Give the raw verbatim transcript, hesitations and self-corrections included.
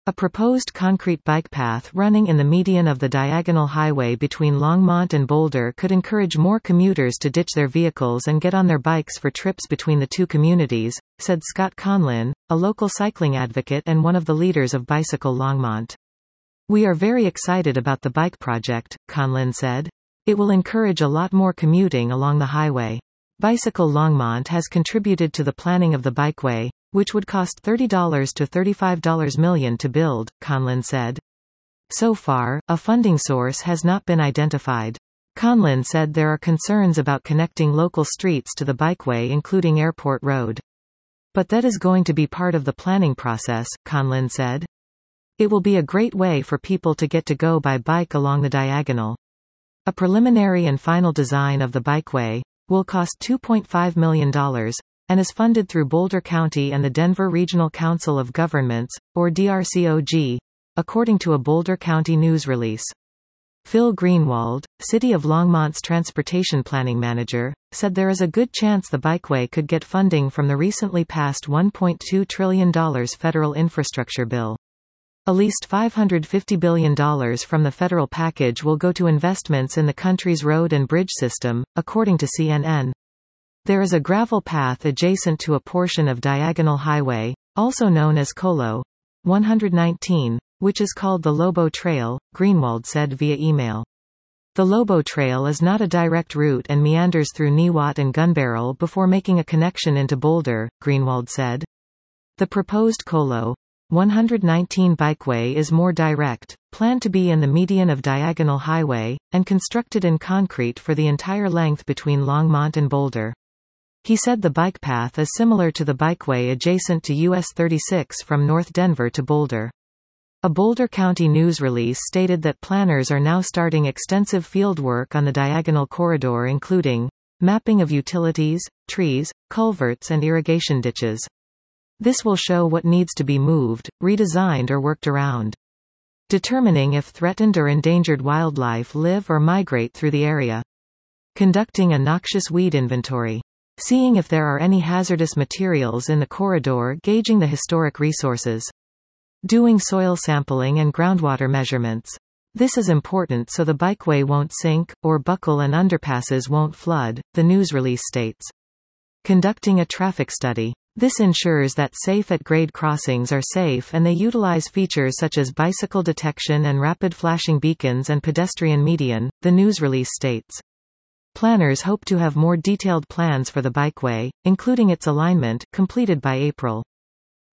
A proposed concrete bike path running in the median of the diagonal highway between Longmont and Boulder could encourage more commuters to ditch their vehicles and get on their bikes for trips between the two communities, said Scott Conlin, a local cycling advocate and one of the leaders of Bicycle Longmont. "We are very excited about the bike project," Conlin said. "It will encourage a lot more commuting along the highway. Bicycle Longmont has contributed to the planning of the bikeway, which would cost thirty to thirty-five million dollars to build," Conlin said. So far, a funding source has not been identified. Conlin said there are concerns about connecting local streets to the bikeway, including Airport Road. "But that is going to be part of the planning process," Conlin said. "It will be a great way for people to get to go by bike along the diagonal." A preliminary and final design of the bikeway will cost two point five million dollars, and is funded through Boulder County and the Denver Regional Council of Governments, or D R C O G, according to a Boulder County news release. Phil Greenwald, City of Longmont's transportation planning manager, said there is a good chance the bikeway could get funding from the recently passed one point two trillion dollars federal infrastructure bill. At least five hundred fifty billion dollars from the federal package will go to investments in the country's road and bridge system, according to C N N. There is a gravel path adjacent to a portion of Diagonal Highway, also known as Colo one nineteen, which is called the Lobo Trail, Greenwald said via email. The Lobo Trail is not a direct route and meanders through Niwot and Gunbarrel before making a connection into Boulder, Greenwald said. The proposed Colo one nineteen bikeway is more direct, planned to be in the median of Diagonal Highway, and constructed in concrete for the entire length between Longmont and Boulder. He said the bike path is similar to the bikeway adjacent to U S thirty-six from North Denver to Boulder. A Boulder County news release stated that planners are now starting extensive field work on the diagonal corridor, including mapping of utilities, trees, culverts and irrigation ditches. This will show what needs to be moved, redesigned or worked around. Determining if threatened or endangered wildlife live or migrate through the area. Conducting a noxious weed inventory. Seeing if there are any hazardous materials in the corridor, gauging the historic resources. Doing soil sampling and groundwater measurements. This is important so the bikeway won't sink, or buckle and underpasses won't flood, the news release states. Conducting a traffic study. This ensures that safe-at-grade crossings are safe and they utilize features such as bicycle detection and rapid flashing beacons and pedestrian median, the news release states. Planners hope to have more detailed plans for the bikeway, including its alignment, completed by April.